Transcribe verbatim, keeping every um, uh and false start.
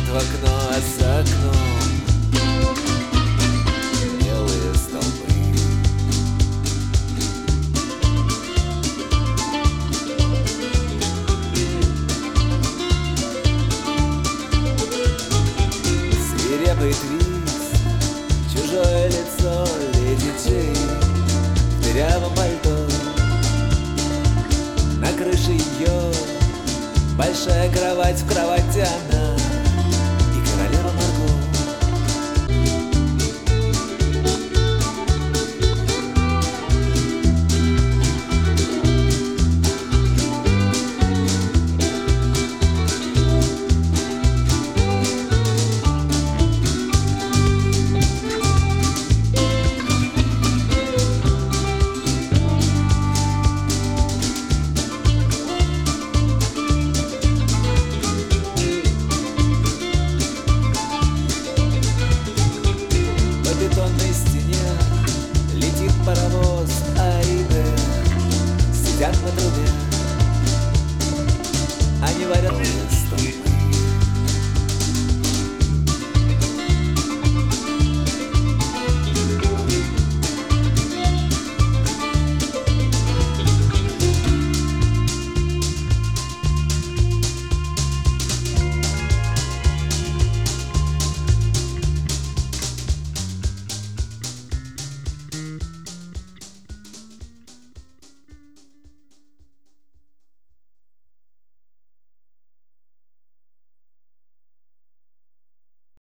в окно, а за окном белые столбы. Свирепый твист, чужое лицо леди Джейн в дырявом пальто. На крыше ее большая кровать, в кровати она и королева Марго. По бетонной стене летит паровоз А и Б, сидят на трубе, они варят